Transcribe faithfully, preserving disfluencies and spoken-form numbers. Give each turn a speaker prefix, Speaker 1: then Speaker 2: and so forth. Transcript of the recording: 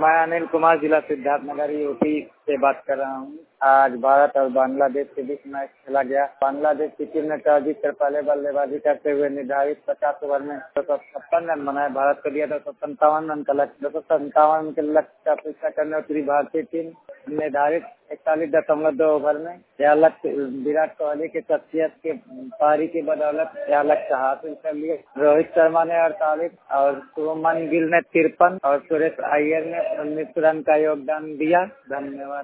Speaker 1: मैं अनिल कुमार, जिला सिद्धार्थनगर यूपी से बात कर रहा हूँ। आज भारत और बांग्लादेश के बीच मैच खेला गया। बांग्लादेश की टीम ने टॉस जीतकर पहले बल्लेबाजी करते हुए निर्धारित पचास ओवर में दो सौ छप्पन रन बनाए। भारत को दिया दो सौ संतावन रन का लक्ष्य। दो सौ संतावन के लक्ष्य का पीछा करने उतरी भारतीय टीम निर्धारित इकतालीस दशमलव दो ओवर में यह लक्ष्य विराट कोहली की शख्सियत के पारी की बदौलत यह लक्ष्य हासिल कर लिया। रोहित शर्मा ने अड़तालीस और शुभमन गिल ने तिरपन और सुरेश अय्यर ने उन्नीस रन का योगदान दिया। धन्यवाद।